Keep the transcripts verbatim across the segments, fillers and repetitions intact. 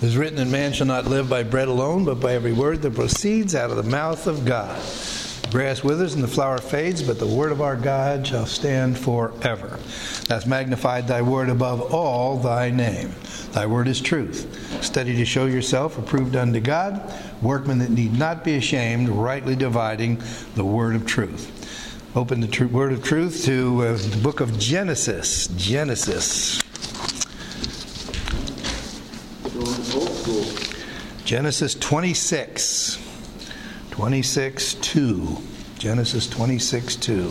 It is written, and man shall not live by bread alone, but by every word that proceeds out of the mouth of God. The grass withers and the flower fades, but the word of our God shall stand forever. That's magnified thy word above all thy name. Thy word is truth. Study to show yourself approved unto God, workmen that need not be ashamed, rightly dividing the word of truth. Open the tr- word of truth to uh, the book of Genesis. Genesis. Genesis twenty-six. twenty-six two. Genesis twenty-six two.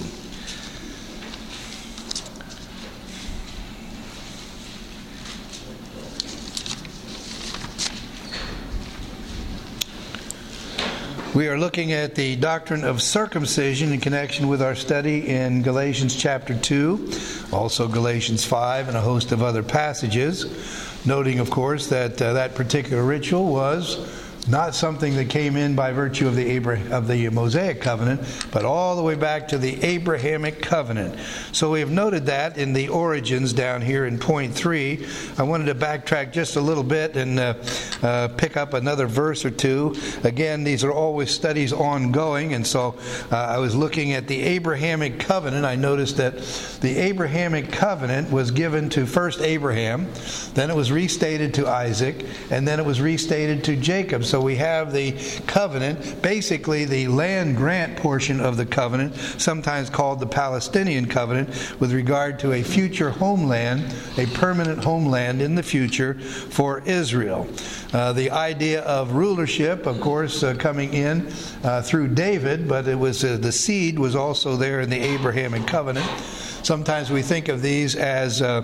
We are looking at the doctrine of circumcision in connection with our study in Galatians chapter two, also Galatians five, and a host of other passages, noting, of course, that uh, that particular ritual was not something that came in by virtue of the Abraham, of the Mosaic covenant, but all the way back to the Abrahamic covenant. So we have noted that in the origins down here in point three. I wanted to backtrack just a little bit and uh, uh, pick up another verse or two. Again, these are always studies ongoing, and so uh, I was looking at the Abrahamic covenant. I noticed that the Abrahamic covenant was given to first Abraham, then it was restated to Isaac, and then it was restated to Jacob. So we have the covenant, basically the land grant portion of the covenant, sometimes called the Palestinian covenant, with regard to a future homeland, a permanent homeland in the future for Israel. Uh, the idea of rulership, of course, uh, coming in uh, through David, but it was uh, the seed was also there in the Abrahamic covenant. Sometimes we think of these as uh,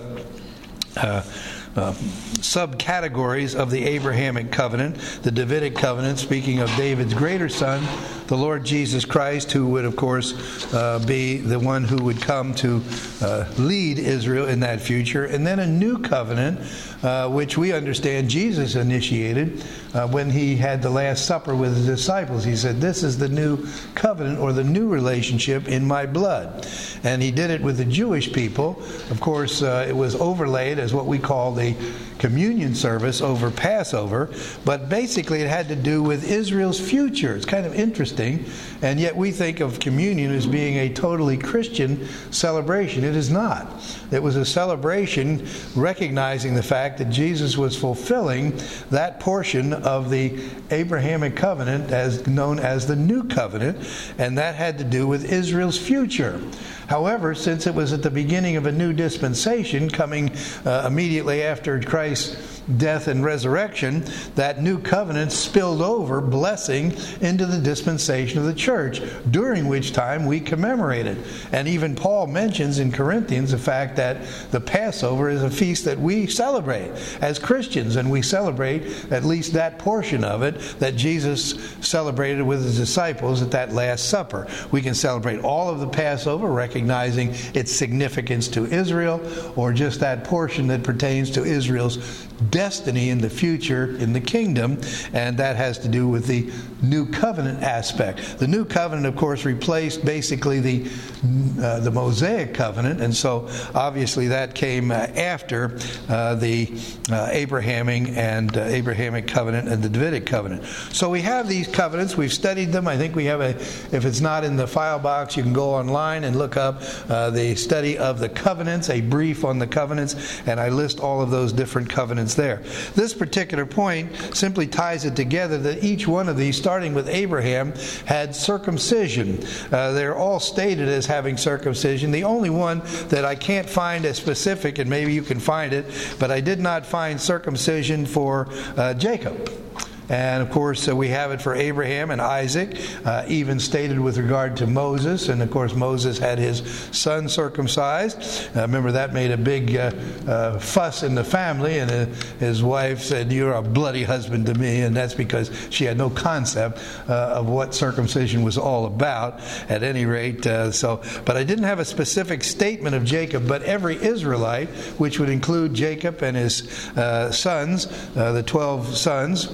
uh, Uh, subcategories of the Abrahamic covenant. The Davidic covenant, speaking of David's greater son, the Lord Jesus Christ, who would, of course, uh, be the one who would come to uh, lead Israel in that future. And then a new covenant, uh, which we understand Jesus initiated uh, when he had the Last Supper with his disciples. He said, "This is the new covenant, or the new relationship in my blood." And he did it with the Jewish people. Of course, uh, it was overlaid as what we call the communion service over Passover, but basically it had to do with Israel's future. It's kind of interesting, and yet we think of communion as being a totally Christian celebration. It is not. It was a celebration recognizing the fact that Jesus was fulfilling that portion of the Abrahamic covenant as known as the New Covenant, and that had to do with Israel's future. However, since it was at the beginning of a new dispensation coming uh, immediately after Christ's death and resurrection, that new covenant spilled over blessing into the dispensation of the church, during which time we commemorate it. And even Paul mentions in Corinthians the fact that the Passover is a feast that we celebrate as Christians, and we celebrate at least that portion of it that Jesus celebrated with his disciples at that Last Supper. We can celebrate all of the Passover, recognizing its significance to Israel, or just that portion that pertains to Israel's destiny in the future in the kingdom, and that has to do with the new covenant aspect. The new covenant, of course, replaced basically the uh, the Mosaic covenant, and so obviously that came uh, after uh, the uh, Abrahamic and uh, Abrahamic covenant and the Davidic covenant. So we have these covenants. We've studied them. I think we have a, if it's not in the file box, you can go online and look up uh, the study of the covenants, a brief on the covenants, and I list all of those different covenants there. This particular point simply ties it together that each one of these, starting with Abraham, had circumcision. Uh, they're all stated as having circumcision. The only one that I can't find as specific, and maybe you can find it, but I did not find circumcision for uh, Jacob. And of course, uh, we have it for Abraham and Isaac, uh, even stated with regard to Moses. And of course, Moses had his son circumcised. Uh, remember, that made a big uh, uh, fuss in the family. And uh, his wife said, "You're a bloody husband to me." And that's because she had no concept uh, of what circumcision was all about, at any rate. Uh, so, but I didn't have a specific statement of Jacob. But every Israelite, which would include Jacob and his uh, sons, uh, the twelve sons, uh,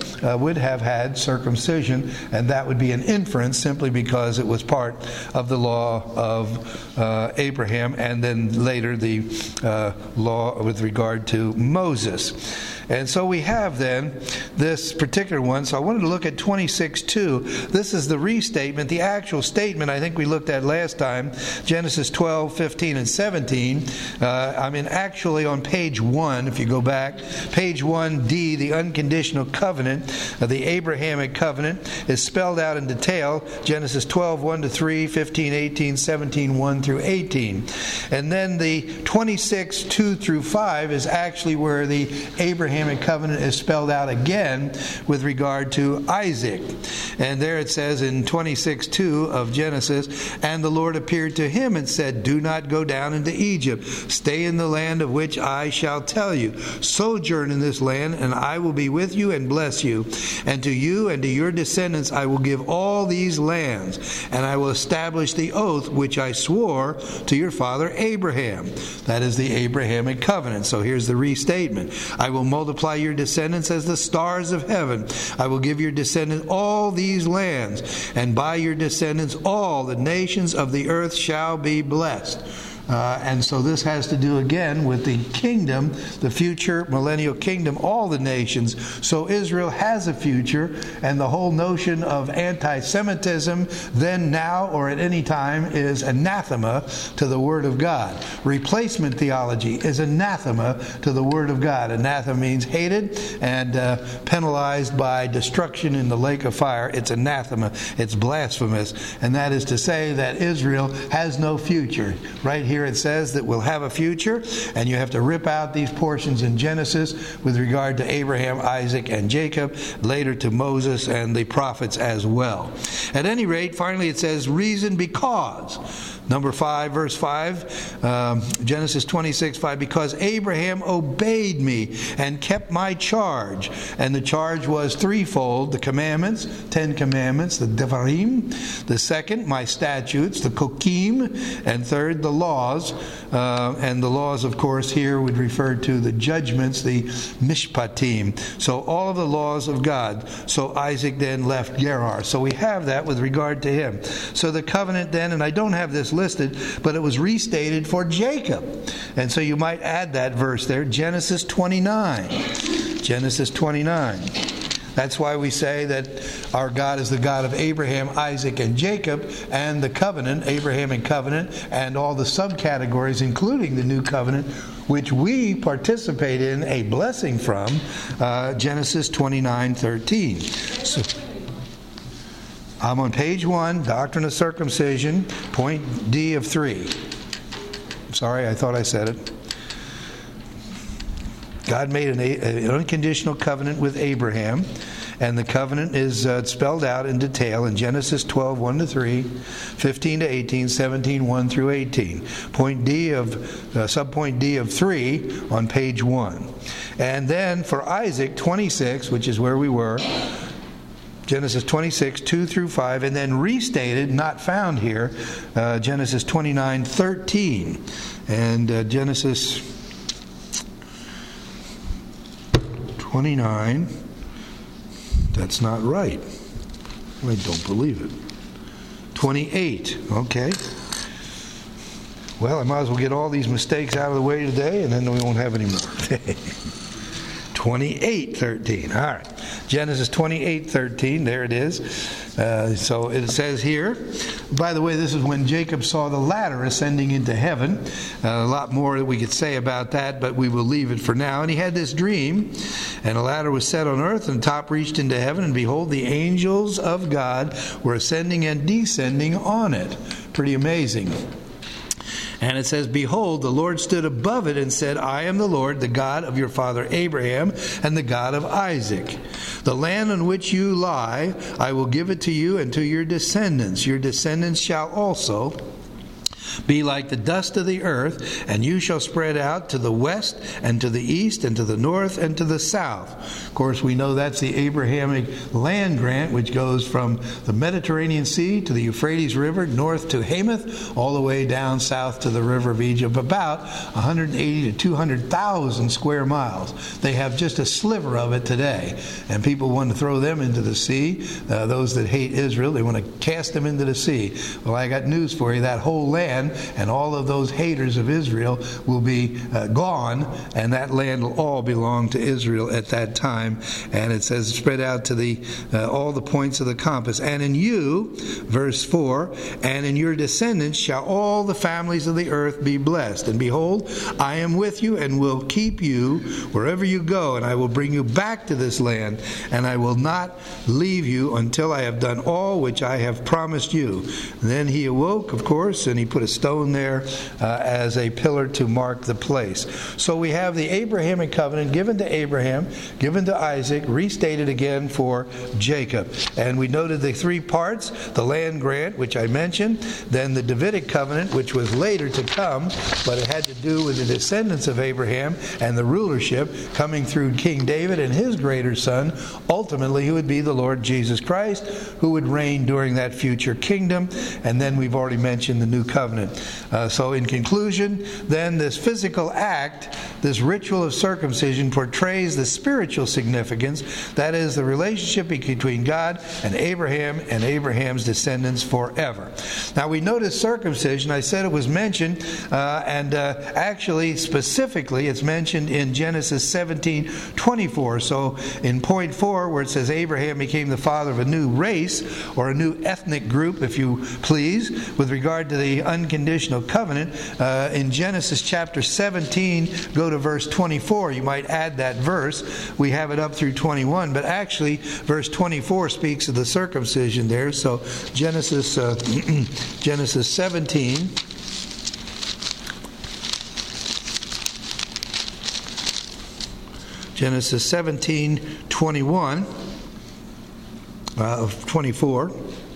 would have had circumcision, and that would be an inference simply because it was part of the law of uh, Abraham, and then later the uh, law with regard to Moses. And so we have then this particular one. So I wanted to look at twenty-six two. This is the restatement. The actual statement I think we looked at last time, Genesis twelve, fifteen, and seventeen. Uh, I mean, actually on page one, if you go back, page one D, the unconditional covenant, uh, the Abrahamic covenant, is spelled out in detail. Genesis twelve, one to three, fifteen, eighteen, seventeen, one through eighteen. And then the twenty-six, two through five is actually where the Abrahamic covenant is spelled out again with regard to Isaac. And there it says in twenty-six two of Genesis, "And the Lord appeared to him and said, Do not go down into Egypt. Stay in the land of which I shall tell you. Sojourn in this land, and I will be with you and bless you. And to you and to your descendants I will give all these lands, and I will establish the oath which I swore to your father Abraham." That is the Abrahamic covenant. So here's the restatement. "I will multiply your descendants as the stars of heaven. I will give your descendants all these lands, and by your descendants all the nations of the earth shall be blessed." Uh, and so this has to do again with the kingdom, the future millennial kingdom, all the nations. So Israel has a future, and the whole notion of anti-Semitism, then, now, or at any time, is anathema to the Word of God. Replacement theology is anathema to the Word of God. Anathema means hated and uh, penalized by destruction in the lake of fire. It's anathema. It's blasphemous. And that is to say that Israel has no future. Right here Here it says that we'll have a future, and you have to rip out these portions in Genesis with regard to Abraham, Isaac, and Jacob, later to Moses and the prophets as well. At any rate, finally it says, reason because. Number five, verse five, um, Genesis twenty-six, five, "Because Abraham obeyed me and kept my charge." And the charge was threefold: the commandments, Ten Commandments, the Devarim; the second, my statutes, the Kokim; and third, the laws. Uh, and the laws, of course, here would refer to the judgments, the Mishpatim. So all of the laws of God. So Isaac then left Gerar. So we have that with regard to him. So the covenant then, and I don't have this listed, but it was restated for Jacob. And so you might add that verse there, Genesis twenty-nine. Genesis twenty-nine. That's why we say that our God is the God of Abraham, Isaac, and Jacob, and the covenant, Abrahamic covenant, and all the subcategories, including the new covenant, which we participate in a blessing from, uh, Genesis twenty-nine, thirteen. So, I'm on page one, Doctrine of Circumcision, point D of three. Sorry, I thought I said it. God made an, an unconditional covenant with Abraham, and the covenant is uh, spelled out in detail in Genesis twelve, one to three, fifteen to eighteen, seventeen, one through eighteen. Point D of, uh, subpoint D of three on page one. And then for Isaac, twenty-six, which is where we were, Genesis twenty-six, two through five, and then restated, not found here, uh, Genesis twenty-nine, thirteen. And uh, Genesis twenty-nine, that's not right. I don't believe it. twenty-eight, okay. Well, I might as well get all these mistakes out of the way today, and then we won't have any more. twenty-eight, thirteen. All right. Genesis twenty-eight, thirteen. There it is. Uh, so it says here, by the way, this is when Jacob saw the ladder ascending into heaven. Uh, a lot more that we could say about that, but we will leave it for now. And he had this dream, and a ladder was set on earth, and the top reached into heaven, and behold, the angels of God were ascending and descending on it. Pretty amazing. And it says, "Behold, the Lord stood above it and said, I am the Lord, the God of your father Abraham, and the God of Isaac. The land on which you lie, I will give it to you and to your descendants. Your descendants shall also be like the dust of the earth, and you shall spread out to the west and to the east and to the north and to the south. Of course, we know that's the Abrahamic land grant, which goes from the Mediterranean Sea to the Euphrates River, north to Hamath, all the way down south to the River of Egypt, about one hundred eighty to two hundred thousand square miles. They have just a sliver of it today, and people want to throw them into the sea. Uh, those that hate Israel, they want to cast them into the sea. Well, I got news for you. That whole land and all of those haters of Israel will be uh, gone, and that land will all belong to Israel at that time. And it says, spread out to the uh, all the points of the compass. And in you, verse four, and in your descendants shall all the families of the earth be blessed. And behold, I am with you and will keep you wherever you go, and I will bring you back to this land, and I will not leave you until I have done all which I have promised you. And then he awoke, of course, and he put a stone there uh, as a pillar to mark the place. So we have the Abrahamic covenant given to Abraham, given to Isaac, restated again for Jacob. And we noted the three parts: the land grant, which I mentioned, then the Davidic covenant, which was later to come, but it had to do with the descendants of Abraham and the rulership coming through King David and his greater son, ultimately who would be the Lord Jesus Christ, who would reign during that future kingdom. And then we've already mentioned the new covenant. Uh, so in conclusion, then this physical act, this ritual of circumcision, portrays the spiritual significance, that is, the relationship between God and Abraham and Abraham's descendants forever. Now we notice circumcision, I said it was mentioned, uh, and uh, actually specifically it's mentioned in Genesis seventeen twenty-four. So in point four, where it says Abraham became the father of a new race, or a new ethnic group, if you please, with regard to the unconditional covenant, uh, in Genesis chapter seventeen, go to verse twenty-four. You might add that verse. We have it up through twenty-one, but actually verse twenty-four speaks of the circumcision there. So Genesis uh, Genesis seventeen. Genesis seventeen twenty-one uh, of twenty-four.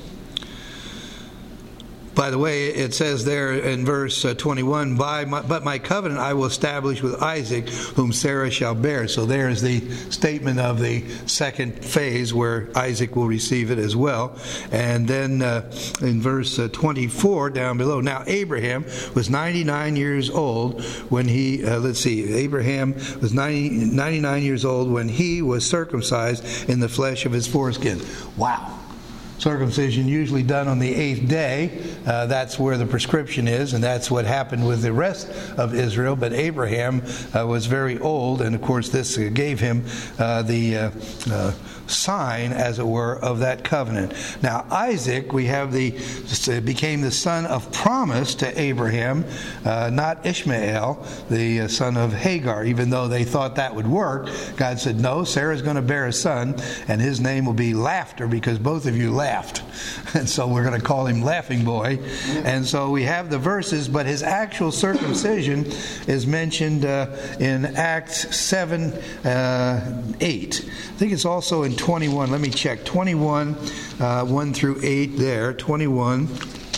By the way, it says there in verse uh, twenty-one, By my, but my covenant I will establish with Isaac, whom Sarah shall bear. So there's the statement of the second phase where Isaac will receive it as well. And then uh, in verse uh, twenty-four down below, now Abraham was ninety-nine years old when he, uh, let's see, Abraham was ninety, ninety-nine years old when he was circumcised in the flesh of his foreskin. Wow. Circumcision usually done on the eighth day. Uh, that's where the prescription is, and that's what happened with the rest of Israel. But Abraham uh, was very old, and of course this gave him uh, the uh, uh, sign, as it were, of that covenant. Now Isaac, we have the became the son of promise to Abraham, uh, not Ishmael, the uh, son of Hagar. Even though they thought that would work, God said, no, Sarah's going to bear a son, and his name will be Laughter, because both of you laughed. And so we're going to call him Laughing Boy. And so we have the verses, but his actual circumcision is mentioned uh, in Acts seven, uh, eight. I think it's also in twenty-one. Let me check. twenty-one, uh, one through eight there. twenty-one.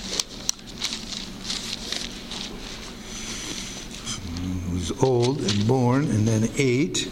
He was old and born, and then eight.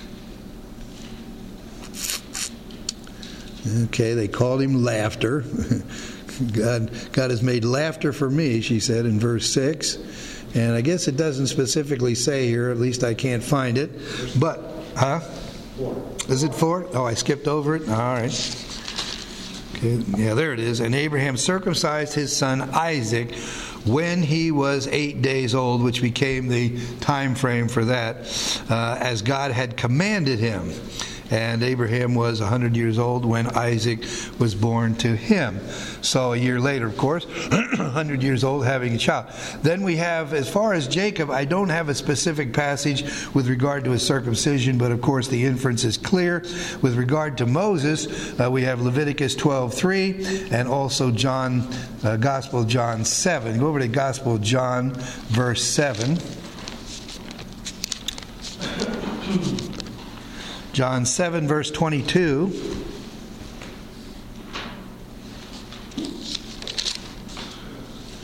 Okay, they called him Laughter. God, God has made laughter for me, she said in verse six. And I guess it doesn't specifically say here, at least I can't find it. But, huh? Four. Is it four? Oh, I skipped over it? All right. Okay, yeah, there it is. And Abraham circumcised his son Isaac when he was eight days old, which became the time frame for that, uh, as God had commanded him. And Abraham was one hundred years old when Isaac was born to him. So a year later, of course, one hundred years old, having a child. Then we have, as far as Jacob, I don't have a specific passage with regard to his circumcision, but of course the inference is clear. With regard to Moses, uh, we have Leviticus twelve three and also John, uh, Gospel of John seven. Go over to Gospel of John, verse seven. John seven, verse twenty-two.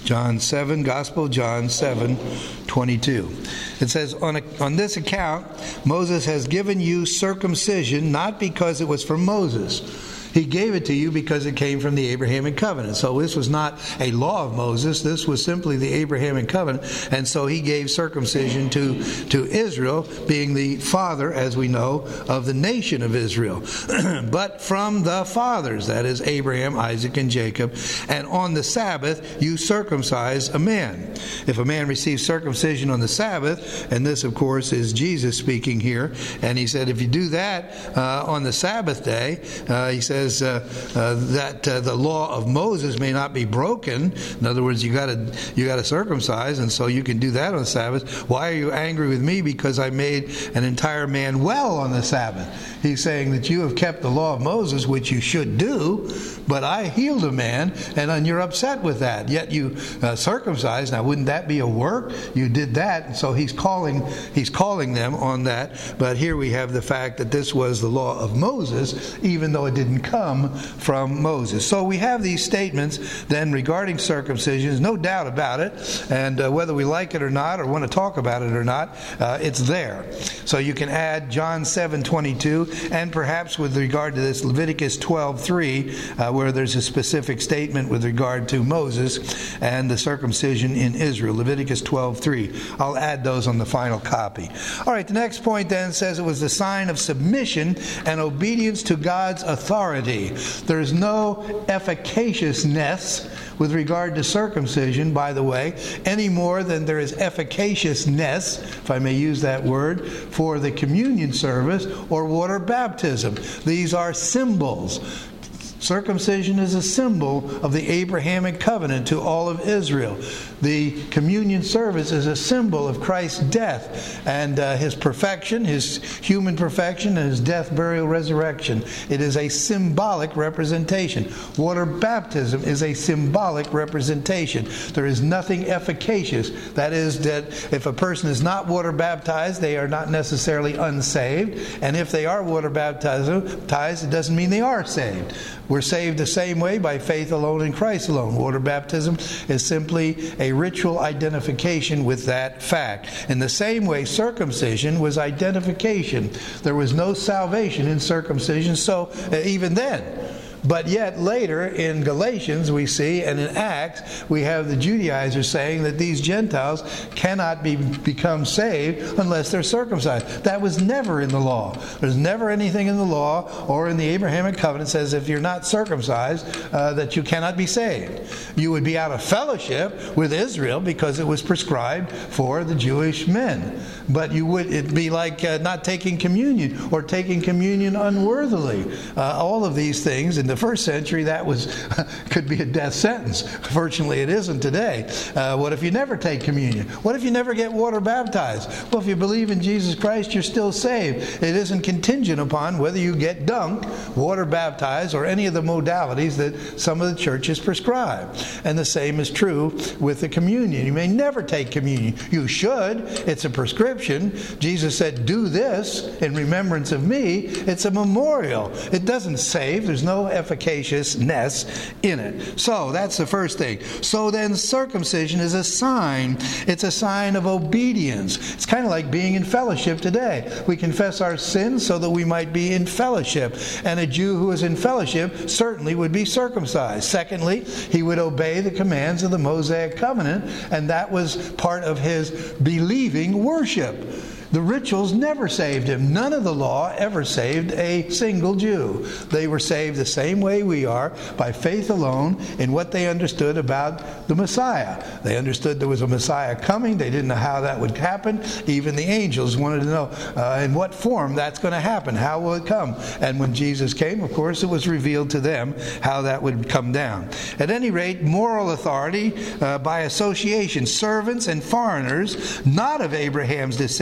John seven, Gospel of John seven twenty-two. It says, on, a, on this account, Moses has given you circumcision, not because it was from Moses. He gave it to you because it came from the Abrahamic covenant. So this was not a law of Moses. This was simply the Abrahamic covenant. And so he gave circumcision to, to Israel, being the father, as we know, of the nation of Israel. But from the fathers, that is Abraham, Isaac, and Jacob. And on the Sabbath you circumcise a man. If a man receives circumcision on the Sabbath, and this of course is Jesus speaking here, and he said if you do that uh, on the Sabbath day, uh, he says, Uh, uh, that uh, the law of Moses may not be broken. In other words, you got to you got to circumcise, and so you can do that on the Sabbath. Why are you angry with me because I made an entire man well on the Sabbath? He's saying that you have kept the law of Moses, which you should do, but I healed a man, and then you're upset with that. Yet you uh, circumcised. Now, wouldn't that be a work? You did that, and so he's calling he's calling them on that. But here we have the fact that this was the law of Moses, even though it didn't come from Moses. So we have these statements then regarding circumcision. There's no doubt about it, and uh, whether we like it or not, or want to talk about it or not, uh, it's there. So you can add John seven twenty-two, and perhaps with regard to this Leviticus twelve three, uh, where there's a specific statement with regard to Moses and the circumcision in Israel. Leviticus twelve three. I'll add those on the final copy. All right, the next point then says it was the sign of submission and obedience to God's authority. There is no efficaciousness with regard to circumcision, by the way, any more than there is efficaciousness, if I may use that word, for the communion service or water baptism. These are symbols. Circumcision is a symbol of the Abrahamic covenant to all of Israel. The communion service is a symbol of Christ's death and uh, his perfection, his human perfection, and his death, burial, resurrection. It is a symbolic representation. Water baptism is a symbolic representation. There is nothing efficacious. That is, that if a person is not water baptized, they are not necessarily unsaved. And if they are water baptized, it doesn't mean they are saved. We're saved the same way, by faith alone in Christ alone. Water baptism is simply a ritual identification with that fact. In the same way, circumcision was identification. There was no salvation in circumcision, so uh, even then. But yet later in Galatians we see, and in Acts, we have the Judaizers saying that these Gentiles cannot be become saved unless they're circumcised. That was never in the law. There's never anything in the law or in the Abrahamic covenant says if you're not circumcised uh, that you cannot be saved. You would be out of fellowship with Israel because it was prescribed for the Jewish men. But you would it'd be like uh, not taking communion or taking communion unworthily. Uh, all of these things in the first century, that was could be a death sentence. Fortunately, it isn't today. Uh, what if you never take communion? What if you never get water baptized? Well, if you believe in Jesus Christ, you're still saved. It isn't contingent upon whether you get dunked, water baptized, or any of the modalities that some of the churches prescribe. And the same is true with the communion. You may never take communion. You should. It's a prescription. Jesus said, do this in remembrance of me. It's a memorial. It doesn't save. There's no efficaciousness in it. So that's the first thing. So then circumcision is a sign. It's a sign of obedience. It's kind of like being in fellowship today. We confess our sins so that we might be in fellowship. And a Jew who is in fellowship certainly would be circumcised. Secondly, he would obey the commands of the Mosaic covenant, and that was part of his believing worship. The rituals never saved him. None of the law ever saved a single Jew. They were saved the same way we are, by faith alone, in what they understood about the Messiah. They understood there was a Messiah coming. They didn't know how that would happen. Even the angels wanted to know uh, in what form that's going to happen. How will it come? And when Jesus came, of course, it was revealed to them how that would come down. At any rate, moral authority uh, by association, servants and foreigners, not of Abraham's descendants,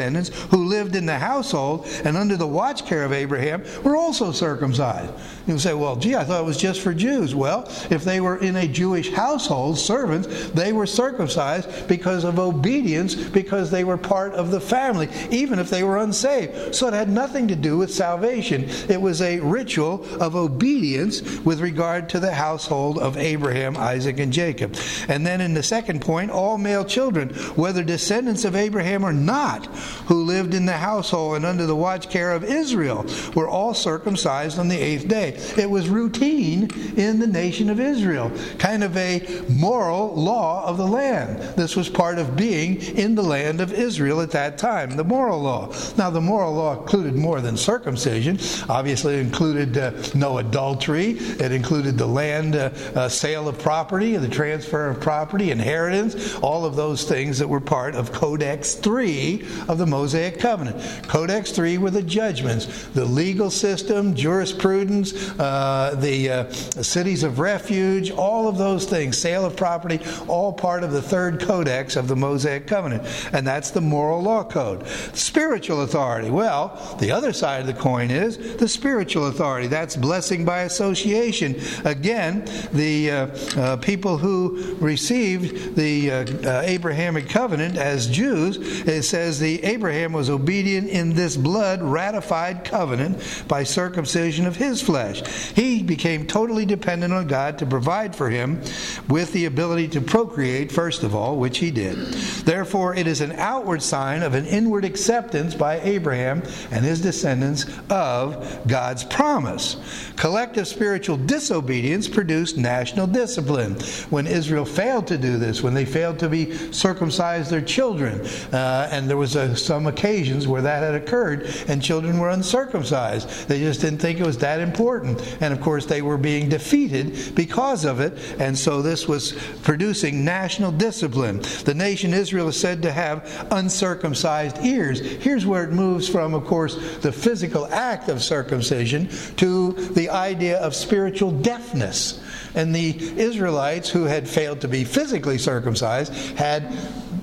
who lived in the household and under the watch care of Abraham were also circumcised. You say, well, gee, I thought it was just for Jews. Well, if they were in a Jewish household, servants, they were circumcised because of obedience, because they were part of the family, even if they were unsaved. So it had nothing to do with salvation. It was a ritual of obedience with regard to the household of Abraham, Isaac, and Jacob. And then in the second point, all male children, whether descendants of Abraham or not, who lived in the household and under the watch care of Israel, were all circumcised on the eighth day. It was routine in the nation of Israel, kind of a moral law of the land. This was part of being in the land of Israel at that time, the moral law. Now, the moral law included more than circumcision. Obviously, it included uh, no adultery. It included the land uh, uh, sale of property, the transfer of property, inheritance, all of those things that were part of Codex three of the Mosaic Covenant. Codex three were the judgments, the legal system, jurisprudence, uh, the uh, cities of refuge, all of those things, sale of property, all part of the third codex of the Mosaic Covenant. And that's the moral law code. Spiritual authority. Well, the other side of the coin is the spiritual authority. That's blessing by association. Again, the uh, uh, people who received the uh, uh, Abrahamic covenant as Jews, it says the Abraham was obedient in this blood ratified covenant by circumcision of his flesh. He became totally dependent on God to provide for him with the ability to procreate, first of all, which he did. Therefore, it is an outward sign of an inward acceptance by Abraham and his descendants of God's promise. Collective spiritual disobedience produced national discipline. When Israel failed to do this, when they failed to be circumcised their children, uh, and there was uh, some occasions where that had occurred, and children were uncircumcised. They just didn't think it was that important. And of course, they were being defeated because of it, and so this was producing national discipline. The nation Israel is said to have uncircumcised ears. Here's where it moves from, of course, the physical act of circumcision to the idea of spiritual deafness. And the Israelites who had failed to be physically circumcised had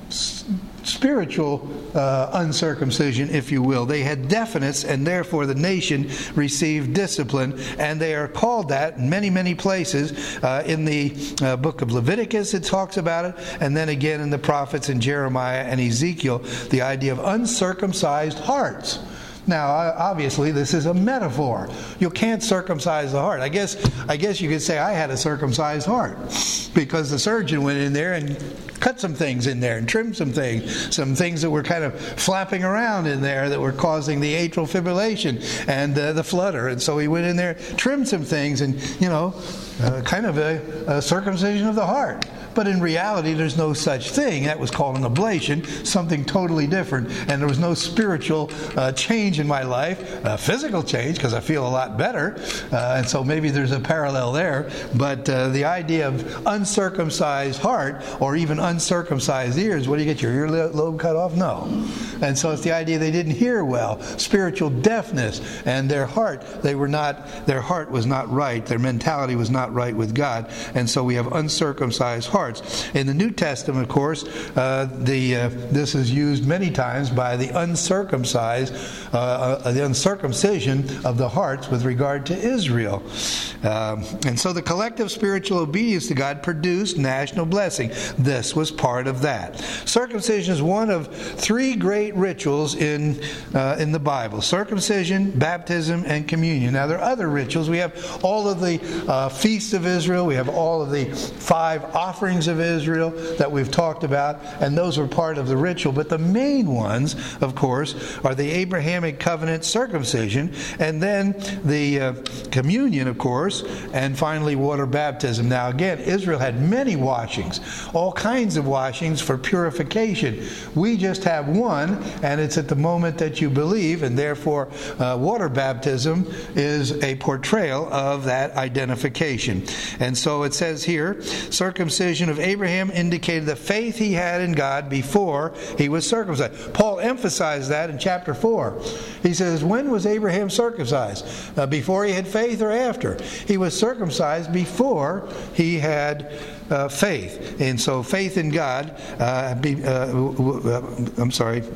spiritual uh, uncircumcision, if you will. They had deafness, and therefore the nation received discipline, and they are called that in many, many places. Uh, in the uh, book of Leviticus, it talks about it, and then again in the prophets in Jeremiah and Ezekiel, the idea of uncircumcised hearts. Now, obviously, this is a metaphor. You can't circumcise the heart. I guess I guess you could say I had a circumcised heart because the surgeon went in there and cut some things in there and trimmed some things, some things that were kind of flapping around in there that were causing the atrial fibrillation and uh, the flutter. And so he went in there, trimmed some things, and, you know, uh, kind of a, a circumcision of the heart. But in reality, there's no such thing. That was called an ablation, something totally different. And there was no spiritual uh, change in my life, uh, physical change, because I feel a lot better. Uh, and so maybe there's a parallel there. But uh, the idea of uncircumcised heart, or even uncircumcised ears, what do you get, your earlobe cut off? No. And so it's the idea they didn't hear well, spiritual deafness, and their heart, they were not, their heart was not right, their mentality was not right with God. And so we have uncircumcised heart. In the New Testament, of course, uh, the uh, this is used many times by the uncircumcised, uh, uh, the uncircumcision of the hearts with regard to Israel. Um, and so the collective spiritual obedience to God produced national blessing. This was part of that. Circumcision is one of three great rituals in uh, in the Bible: circumcision, baptism, and communion. Now, there are other rituals. We have all of the uh, feasts of Israel. We have all of the five offerings of Israel that we've talked about, and those were part of the ritual. But the main ones, of course, are the Abrahamic covenant circumcision, and then the uh, communion, of course, and finally water baptism. Now again, Israel had many washings, all kinds of washings for purification. We just have one, and it's at the moment that you believe, and therefore uh, water baptism is a portrayal of that identification. And so it says here, circumcision of Abraham indicated the faith he had in God before he was circumcised. Paul emphasized that in chapter four. He says, when was Abraham circumcised? Uh, before he had faith or after? He was circumcised before he had uh, faith. And so faith in God, uh, be, uh, I'm sorry,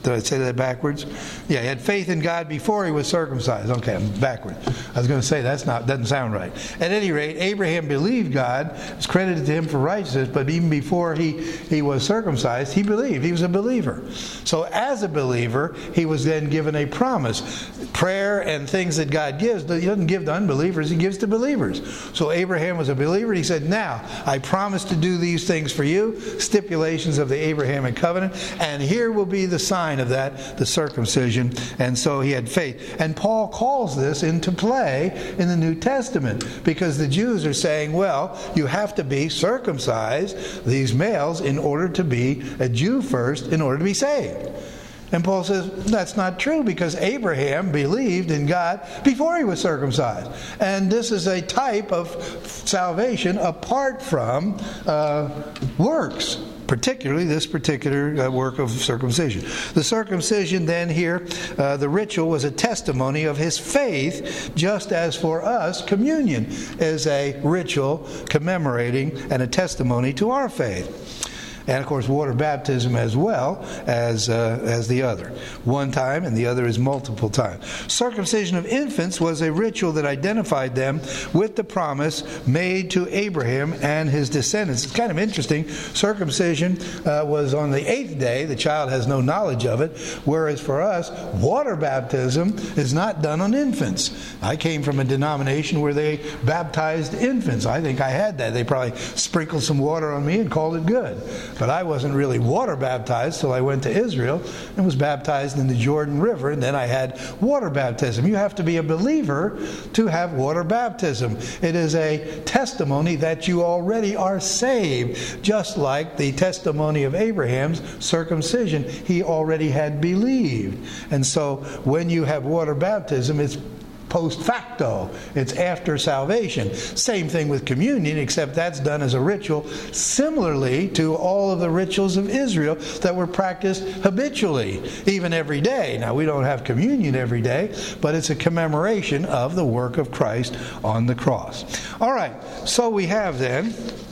Did I say that backwards? Yeah, he had faith in God before he was circumcised. Okay, I'm backward. I was going to say that's not doesn't sound right. At any rate, Abraham believed God. It's credited to him for righteousness, but even before he, he was circumcised, he believed. He was a believer. So as a believer, he was then given a promise. Prayer and things that God gives, he doesn't give to unbelievers, he gives to believers. So Abraham was a believer. He said, now, I promise to do these things for you, stipulations of the Abrahamic covenant, and here will be the sign of that, the circumcision. And so he had faith. And Paul calls this into play in the New Testament, because the Jews are saying, well, you have to be circumcised, these males, in order to be a Jew first, in order to be saved. And Paul says, that's not true, because Abraham believed in God before he was circumcised. And this is a type of salvation apart from uh, works, particularly this particular uh, work of circumcision. The circumcision then here, uh, the ritual was a testimony of his faith, just as for us, communion is a ritual commemorating and a testimony to our faith. And, of course, water baptism as well as uh, as the other. One time, and the other is multiple times. Circumcision of infants was a ritual that identified them with the promise made to Abraham and his descendants. It's kind of interesting. Circumcision uh, was on the eighth day. The child has no knowledge of it. Whereas for us, water baptism is not done on infants. I came from a denomination where they baptized infants. I think I had that. They probably sprinkled some water on me and called it good. But I wasn't really water baptized till I went to Israel and was baptized in the Jordan River, and then I had water baptism. You have to be a believer to have water baptism. It is a testimony that you already are saved, just like the testimony of Abraham's circumcision. He already had believed. And so when you have water baptism, it's post facto. It's after salvation. Same thing with communion, except that's done as a ritual, similarly to all of the rituals of Israel that were practiced habitually, even every day. Now, we don't have communion every day, but it's a commemoration of the work of Christ on the cross. All right, so we have then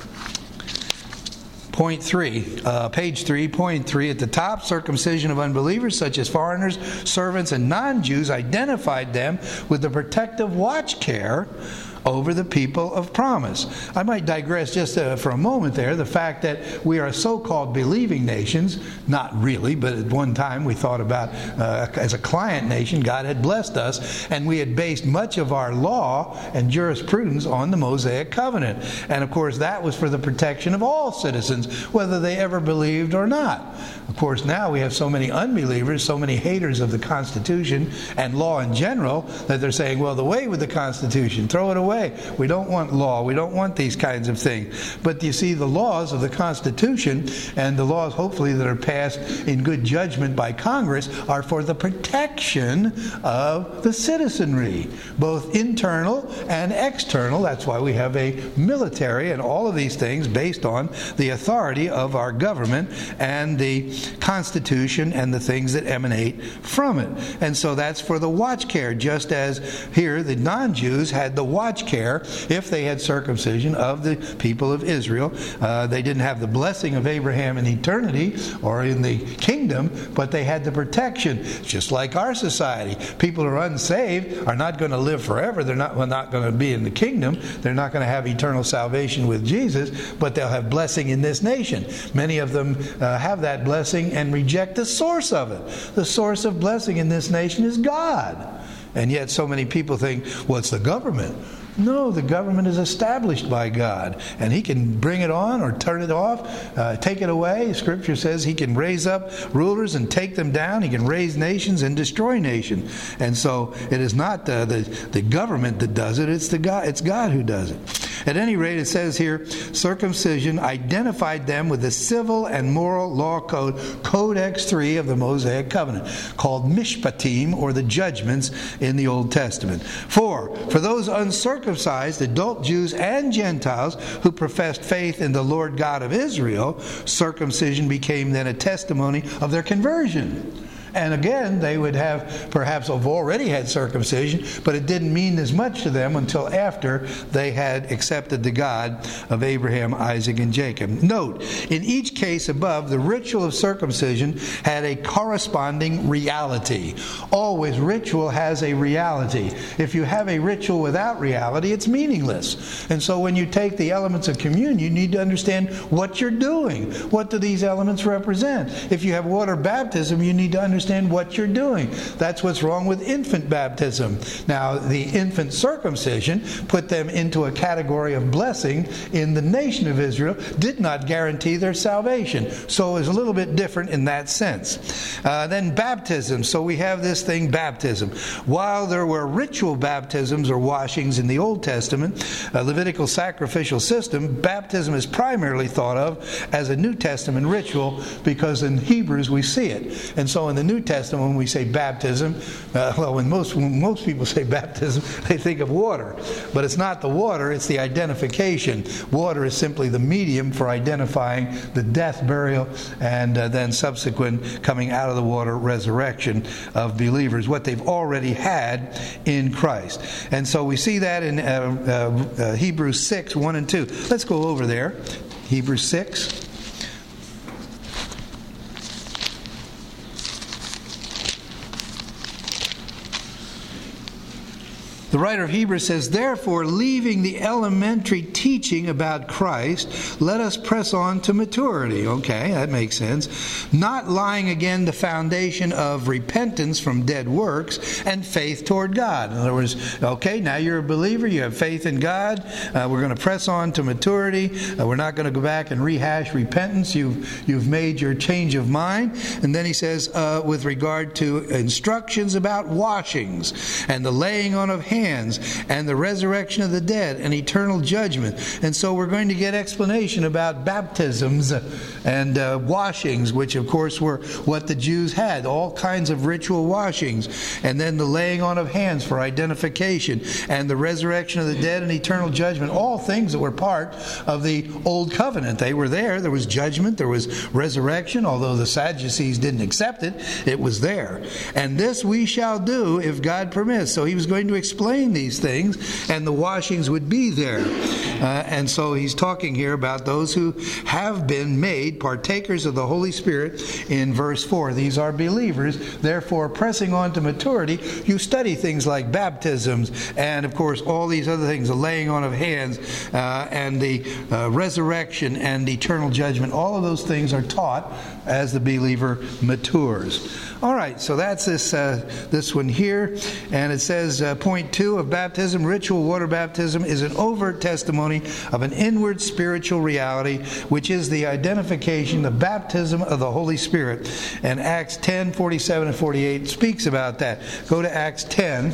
Point three, uh, page three, point three, at the top, circumcision of unbelievers such as foreigners, servants, and non-Jews identified them with the protective watch care over the people of promise. I might digress just uh, for a moment there. The fact that we are so-called believing nations, not really, but at one time we thought about uh, as a client nation, God had blessed us, and we had based much of our law and jurisprudence on the Mosaic covenant. And of course that was for the protection of all citizens, whether they ever believed or not. Of course now we have so many unbelievers, so many haters of the Constitution and law in general, that they're saying, well, the way with the Constitution, throw it away. We don't want law. We don't want these kinds of things. But you see, the laws of the Constitution and the laws, hopefully, that are passed in good judgment by Congress are for the protection of the citizenry, both internal and external. That's why we have a military and all of these things based on the authority of our government and the Constitution and the things that emanate from it. And so that's for the watch care, just as here the non-Jews had the watch care if they had circumcision of the people of Israel. Uh, they didn't have the blessing of Abraham in eternity or in the kingdom, but they had the protection. Just like our society. People who are unsaved are not going to live forever. They're not, well, not going to be in the kingdom. They're not going to have eternal salvation with Jesus, but they'll have blessing in this nation. Many of them uh, have that blessing and reject the source of it. The source of blessing in this nation is God. And yet so many people think, well, it's the government. No, the government is established by God, and He can bring it on or turn it off, uh, take it away. Scripture says He can raise up rulers and take them down. He can raise nations and destroy nations. And so it is not uh, the, the government that does it, it's the God, it's God who does it. At any rate, it says here, circumcision identified them with the civil and moral law code, Codex three of the Mosaic Covenant, called Mishpatim, or the judgments in the Old Testament. Four, for those uncircumcised, adult Jews and Gentiles who professed faith in the Lord God of Israel, circumcision became then a testimony of their conversion. And again, they would have perhaps have already had circumcision, but it didn't mean as much to them until after they had accepted the God of Abraham, Isaac, and Jacob. Note, in each case above, the ritual of circumcision had a corresponding reality. Always, ritual has a reality. If you have a ritual without reality, it's meaningless. And so when you take the elements of communion, you need to understand what you're doing. What do these elements represent? If you have water baptism, you need to understand what you're doing. That's what's wrong with infant baptism. Now, the infant circumcision put them into a category of blessing in the nation of Israel, did not guarantee their salvation. So it was a little bit different in that sense. Uh, then baptism. So we have this thing, baptism. While there were ritual baptisms or washings in the Old Testament, a Levitical sacrificial system, baptism is primarily thought of as a New Testament ritual because in Hebrews we see it. And so in the New Testament, when we say baptism, uh, well, when most, when most people say baptism, they think of water. But it's not the water, it's the identification. Water is simply the medium for identifying the death, burial, and uh, then subsequent coming out of the water resurrection of believers, what they've already had in Christ. And so we see that in uh, uh, uh, Hebrews six, one and two. Let's go over there. Hebrews six. The writer of Hebrews says, "Therefore, leaving the elementary teaching about Christ, let us press on to maturity." Okay, that makes sense. "Not lying again the foundation of repentance from dead works and faith toward God." In other words, okay, now you're a believer, you have faith in God, uh, we're going to press on to maturity. Uh, we're not going to go back and rehash repentance. You've, you've made your change of mind. And then he says, uh, with regard to instructions about washings and the laying on of hands, and the resurrection of the dead and eternal judgment. And so we're going to get explanation about baptisms and uh, washings, which of course were what the Jews had, all kinds of ritual washings, and then the laying on of hands for identification, and the resurrection of the dead and eternal judgment, all things that were part of the Old Covenant. They were there. There was judgment, there was resurrection, although the Sadducees didn't accept it, it was there. "And this we shall do if God permits." So he was going to explain these things, and the washings would be there. Uh, and so he's talking here about those who have been made partakers of the Holy Spirit in verse four. These are believers. Therefore, pressing on to maturity, you study things like baptisms and, of course, all these other things, the laying on of hands uh, and the uh, resurrection and eternal judgment. All of those things are taught as the believer matures. All right, so that's this uh, this one here. And it says, uh, point two of baptism, ritual water baptism is an overt testimony of an inward spiritual reality, which is the identification, the baptism of the Holy Spirit. And Acts ten, forty-seven and forty-eight speaks about that. Go to Acts ten.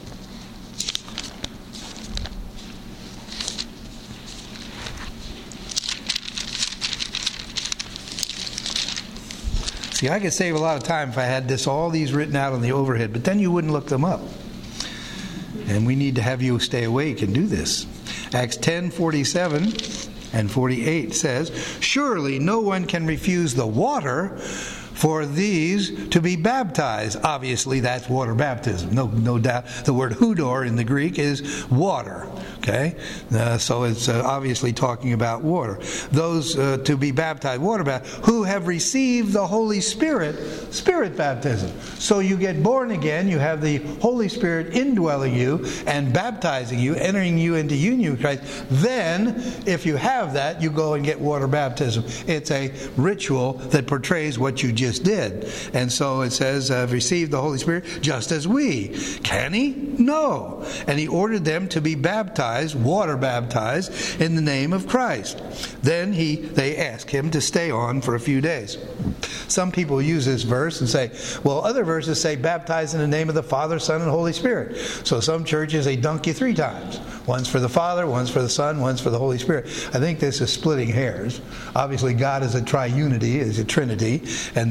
See, I could save a lot of time if I had this, all these written out on the overhead, but then you wouldn't look them up. And we need to have you stay awake and do this. Acts ten, forty-seven and forty-eight says, "Surely no one can refuse the water for these to be baptized." Obviously, that's water baptism. No, no doubt. The word hudor in the Greek is water. Okay, uh, so it's uh, obviously talking about water. Those uh, to be baptized, water baptized, who have received the Holy Spirit, spirit baptism. So you get born again, you have the Holy Spirit indwelling you and baptizing you, entering you into union with Christ. Then, if you have that, you go and get water baptism. It's a ritual that portrays what you just did. And so it says, uh, received the Holy Spirit just as we. Can he? No. And he ordered them to be baptized, water baptized, in the name of Christ. Then he they ask him to stay on for a few days. Some people use this verse and say, well, other verses say baptize in the name of the Father, Son, and Holy Spirit. So some churches, they dunk you three times. One's for the Father, one's for the Son, one's for the Holy Spirit. I think this is splitting hairs. Obviously, God is a triunity, is a Trinity, and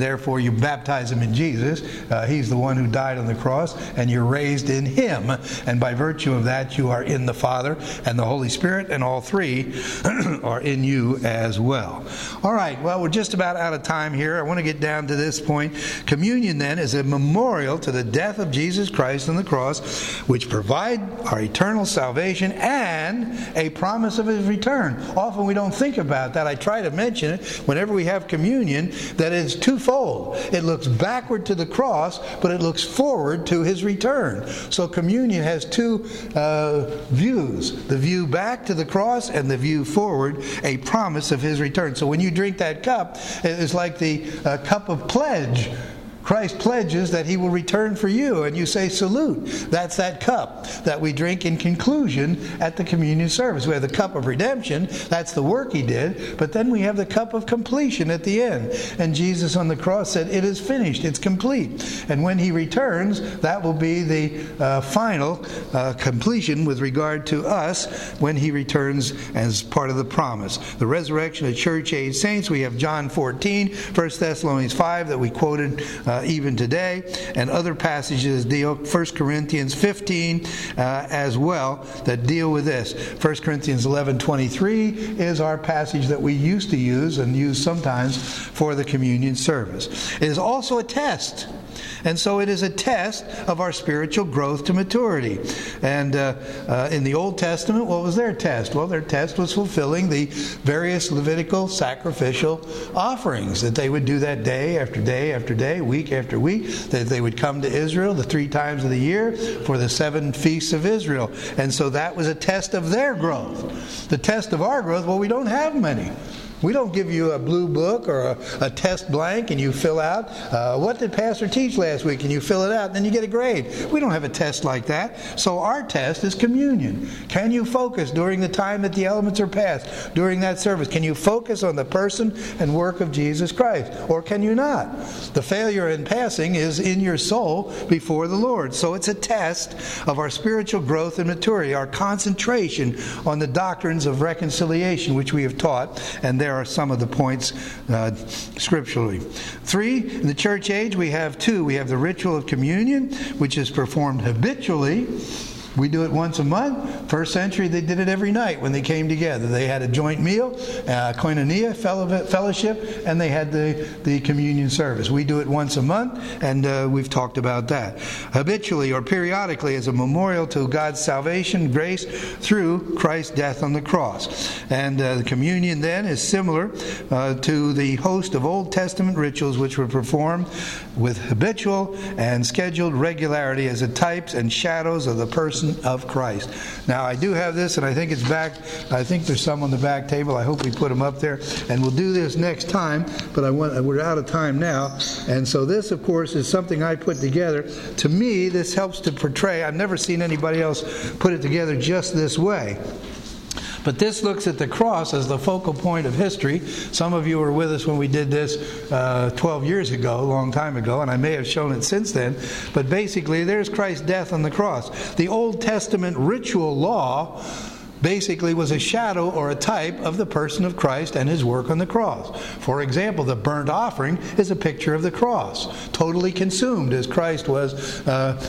therefore you baptize them in Jesus. Uh, he's the one who died on the cross, and you're raised in Him. And by virtue of that, you are in the Father and the Holy Spirit, and all three are in you as well. All right, well, we're just about out of time here. I want to get down to this point. Communion, then, is a memorial to the death of Jesus Christ on the cross, which provide our eternal salvation and a promise of His return. Often we don't think about that. I try to mention it whenever we have communion, that it's twofold. It looks backward to the cross, but it looks forward to His return. So communion has two uh, views. The view back to the cross and the view forward, a promise of His return. So when you drink that cup, it's like the uh, cup of pledge. Christ pledges that He will return for you, and you say salute. That's that cup that we drink in conclusion at the communion service. We have the cup of redemption, that's the work He did, but then we have the cup of completion at the end. And Jesus on the cross said, it is finished, it's complete. And when He returns, that will be the uh, final uh, completion with regard to us when He returns as part of the promise. The resurrection of church-age saints, we have John fourteen, First Thessalonians five that we quoted uh, Uh, even today, and other passages deal, First Corinthians fifteen uh, as well, that deal with this. First Corinthians eleven twenty-three is our passage that we used to use and use sometimes for the communion service. It is also a test. And so it is a test of our spiritual growth to maturity. And uh, uh, in the Old Testament, what was their test? Well, their test was fulfilling the various Levitical sacrificial offerings, that they would do that day after day after day, week after week, that they would come to Israel the three times of the year for the seven feasts of Israel. And so that was a test of their growth. The test of our growth, well, we don't have many. We don't give you a blue book or a, a test blank and you fill out, uh, what did Pastor teach last week? And you fill it out and then you get a grade. We don't have a test like that. So our test is communion. Can you focus during the time that the elements are passed, during that service? Can you focus on the person and work of Jesus Christ? Or can you not? The failure in passing is in your soul before the Lord. So it's a test of our spiritual growth and maturity, our concentration on the doctrines of reconciliation, which we have taught, and there are some of the points uh, scripturally. Three, in the church age, we have two. We have the ritual of communion, which is performed habitually. We do it once a month. First century, they did it every night when they came together. They had a joint meal, uh, koinonia, fellowship, and they had the, the communion service. We do it once a month, and uh, we've talked about that. Habitually or periodically as a memorial to God's salvation, grace, through Christ's death on the cross. And uh, the communion then is similar uh, to the host of Old Testament rituals which were performed with habitual and scheduled regularity as the types and shadows of the person of Christ. Now, I do have this, and I think it's back. I think there's some on the back table. I hope we put them up there, and we'll do this next time. But I want we're out of time now, and so this, of course, is something I put together. To me, this helps to portray. I've never seen anybody else put it together just this way. But this looks at the cross as the focal point of history. Some of you were with us when we did this uh, twelve years ago, a long time ago, and I may have shown it since then. But basically, there's Christ's death on the cross. The Old Testament ritual law basically was a shadow or a type of the person of Christ and His work on the cross. For example, the burnt offering is a picture of the cross, totally consumed as Christ was uh,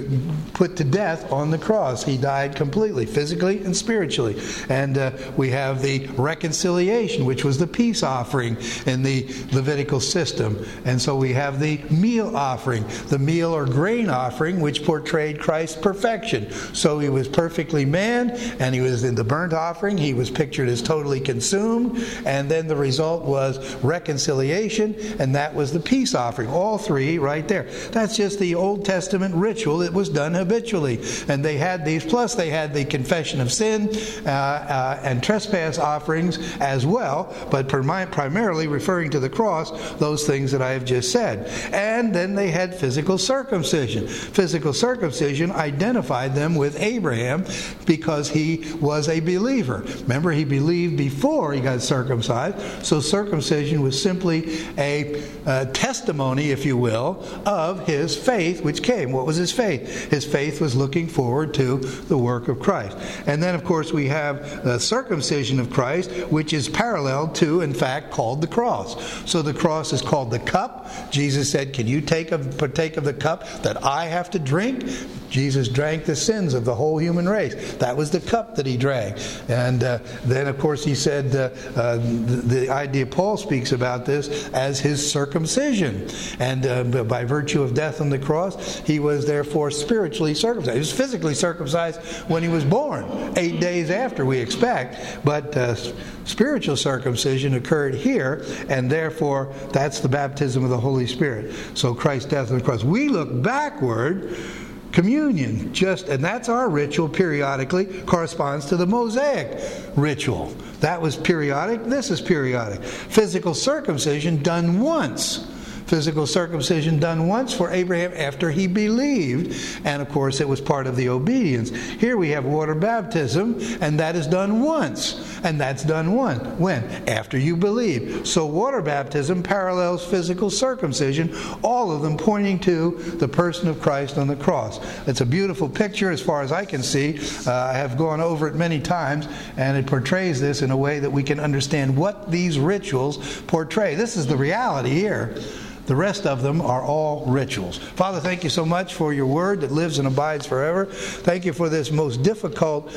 put to death on the cross. He died completely, physically and spiritually. And uh, we have the reconciliation, which was the peace offering in the Levitical system. And so we have the meal offering, the meal or grain offering, which portrayed Christ's perfection. So He was perfectly man, and He was in the burnt offering. He was pictured as totally consumed, and then the result was reconciliation, and that was the peace offering. All three right there. That's just the Old Testament ritual that was done habitually. And they had these, plus they had the confession of sin uh, uh, and trespass offerings as well, but primarily referring to the cross, those things that I have just said. And then they had physical circumcision. Physical circumcision identified them with Abraham because he was a believer. Remember, he believed before he got circumcised. So circumcision was simply a uh, testimony, if you will, of his faith which came. What was his faith? His faith was looking forward to the work of Christ. And then, of course, we have the circumcision of Christ, which is parallel to, in fact, called the cross. So the cross is called the cup. Jesus said, can you take a, partake of the cup that I have to drink? Jesus drank the sins of the whole human race. That was the cup that he drank. And uh, then, of course, he said uh, uh, the, the idea Paul speaks about this as his circumcision. And uh, by virtue of death on the cross, he was therefore spiritually circumcised. He was physically circumcised when he was born, eight days after we expect. But uh, spiritual circumcision occurred here, and therefore that's the baptism of the Holy Spirit. So Christ's death on the cross. We look backward. Communion, just, and that's our ritual periodically, corresponds to the Mosaic ritual. That was periodic, this is periodic. Physical circumcision done once. Physical circumcision done once for Abraham after he believed. And of course it was part of the obedience. Here we have water baptism, and that is done once. And that's done one. When? After you believe. So water baptism parallels physical circumcision, all of them pointing to the person of Christ on the cross. It's a beautiful picture as far as I can see. Uh, I have gone over it many times, and it portrays this in a way that we can understand what these rituals portray. This is the reality here. The rest of them are all rituals. Father, thank you so much for your word that lives and abides forever. Thank you for this most difficult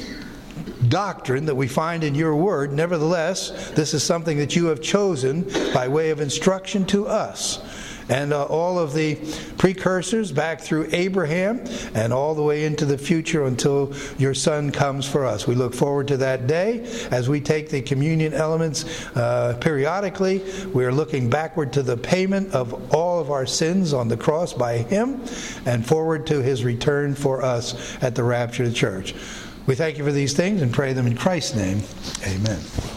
doctrine that we find in your word. Nevertheless, this is something that you have chosen by way of instruction to us. And uh, all of the precursors back through Abraham and all the way into the future until your Son comes for us. We look forward to that day as we take the communion elements uh, periodically. We are looking backward to the payment of all of our sins on the cross by Him and forward to His return for us at the rapture of the church. We thank you for these things and pray them in Christ's name. Amen.